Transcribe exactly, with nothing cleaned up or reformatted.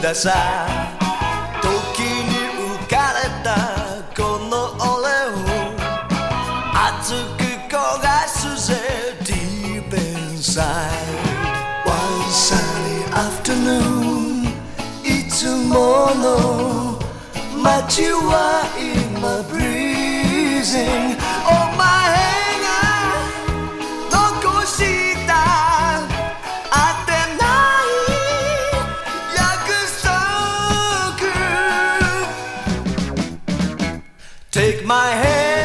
ださ時に浮かれたこの俺を熱く焦がすぜ Deep inside One sunny afternoon いつもの街は今 breezingお前が残した当てない約束 Take my hand